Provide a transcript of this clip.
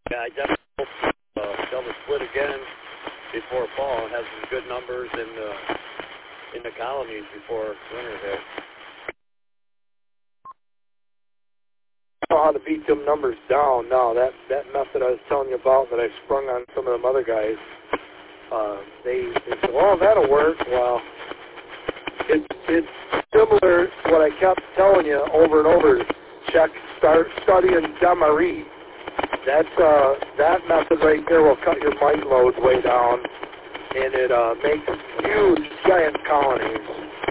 Yeah, I definitely hope they'll split again before fall and have some good numbers in the colonies before winter hits. I don't know how to beat them numbers down now. That method I was telling you about that I sprung on some of them other guys, they said, well, that'll work. Well, it's similar to what I kept telling you over and over. Start studying Demery. That method right there will cut your mite load way down, and it makes huge, giant colonies.